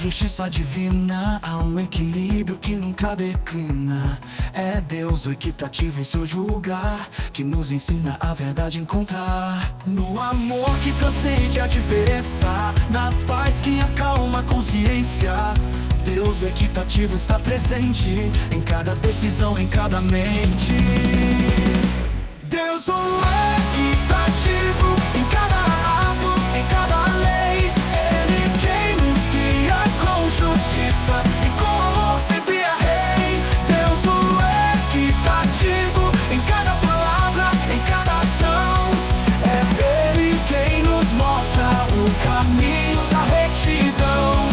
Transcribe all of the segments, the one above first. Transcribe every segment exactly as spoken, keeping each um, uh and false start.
justiça divina, há um equilíbrio que nunca declina. É Deus o equitativo em seu julgar, que nos ensina a verdade a encontrar. No amor que transcende a diferença, na paz que acalma a consciência. Deus o equitativo está presente em cada decisão, em cada mente. Deus o equitativo em cada ato, em cada lei. Ele quem nos guia com justiça e com amor sempre é rei. Deus o equitativo em cada palavra, em cada ação. É Ele quem nos mostra o caminho da retidão.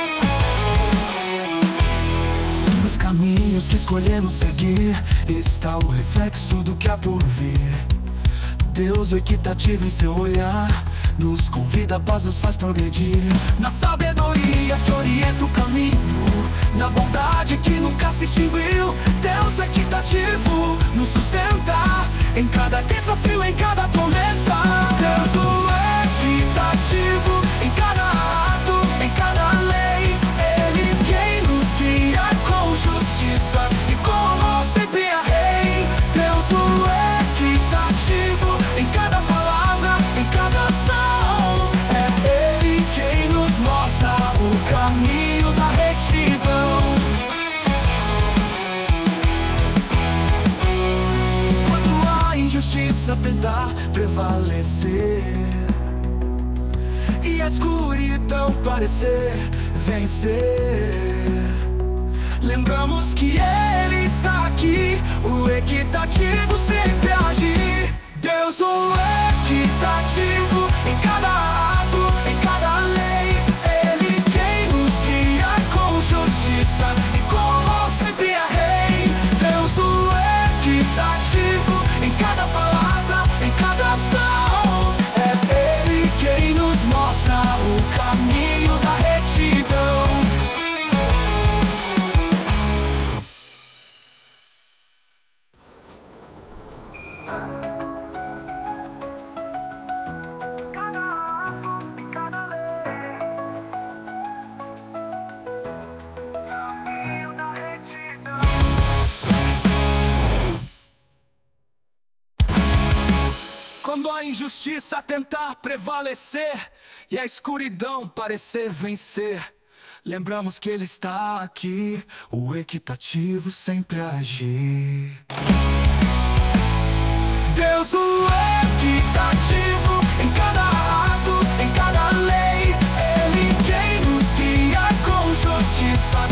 Nos caminhos que escolhemos seguir está o reflexo do que há por vir. Deus o equitativo em seu olhar nos convida a paz, nos faz progredir. Na sabedoria que orienta o caminho, na bondade que nunca se extinguiu. Deus equitativo nos sustenta em cada desafio, em cada tormenta. Deus o equitativo em cada ato, em cada lei. Ele quem nos guia com justiça e com amor sempre é rei. Deus o equitativo em cada palavra, em cada ação. É Ele quem nos mostra o caminho da retidão. Quando a injustiça tentar prevalecer e a escuridão parecer vencer, lembramos que Ele está aqui, o equitativo sempre agir. Deus o equitativo em cada ato, em cada lei. Ele quem nos guia com justiça e com amor sempre é rei. Deus o equitativo em cada palavra, em cada ação. É Ele quem nos mostra o caminho da retidão. Quando a injustiça tentar prevalecer e a escuridão parecer vencer, lembramos que Ele está aqui, o equitativo sempre a agir. Deus o equitativo em cada ato, em cada lei. Ele quem nos guia com justiça